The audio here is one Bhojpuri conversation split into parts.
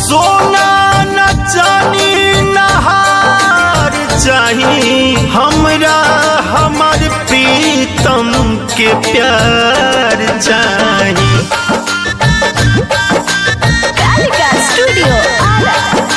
सोना न चानी नहार चाही हमरा हमार प्रीतम के प्यार चाही। कालिका स्टूडियो आरा।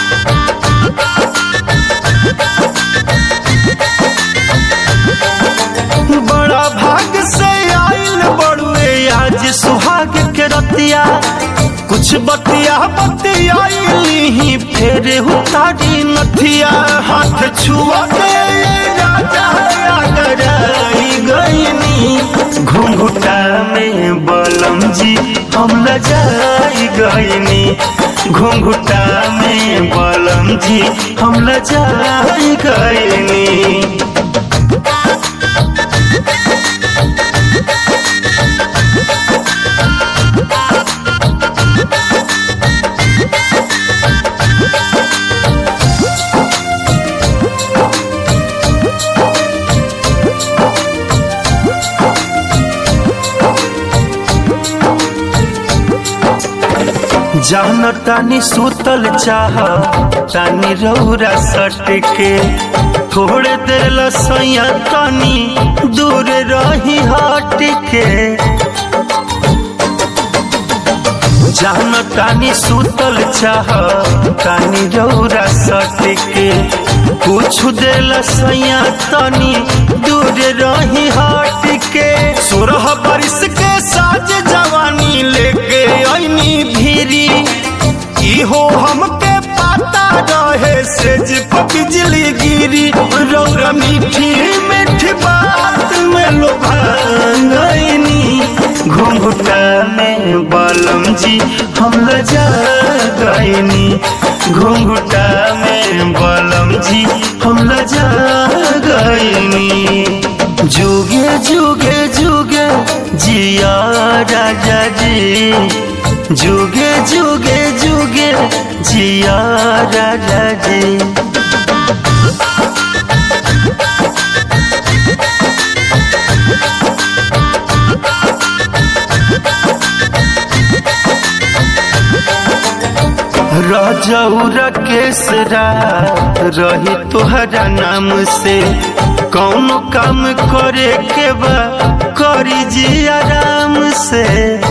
बड़ा भाग से आइल बड़ुए आज सुहाग के रतिया, कुछ बतिया बतियाई फिर उतारी नथिया। हाथ छुआ दे राजा गराई गईनी, घुंघुटा में बलम जी हम लजाई गईनी, घुंघुटा में बलम जी हम लजाई गईनी। जान तानी सुतल चाह तानी रौरा सट के, थोड़े देर लसैया तानी दूर रही हट के। जान तानी सुतल चाह तानी रौरा सट के, कुछ देर लसैया तानी दूर रही हट के। 16 बरिस के साज जवानी लेके आईनी भीरी, इहो हमके पता रहे सेज पर बिजली गिरी। रौरा मीठी मीठी बात में लोभा गईनी, घुंघुटा में बलम जी हम लजा गईनी, घुंघुटा में बलम जी हम लजा गईनी। जुगे जुगे जुगे जिया राजा जी, जुगे जुगे जुगे जिया राजा जी। रजौरा केसरा रही तोहरा नाम से, कौन काम करे के बा करी जी आराम से।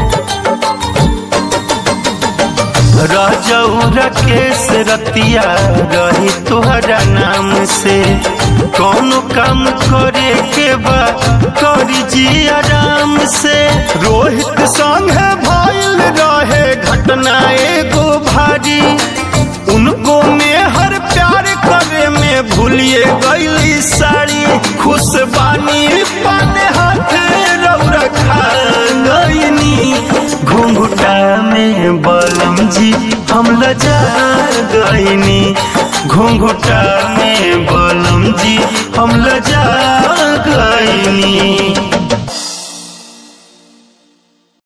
रजौरा केसरतिया रही तोहरा नाम से, कौन काम करे के बा करी जी आराम से। रोहित संग भइल रहे घटना एगो भारी, उनको में हर प्यार करे में भूलिए गईली साड़ी। खुशबानी पाने हाथ रौरा खा गईनी, घुंघुटा में बलम जी हम लजा गईनी, घुंघुटा में बलम जी हम लजा गईनी।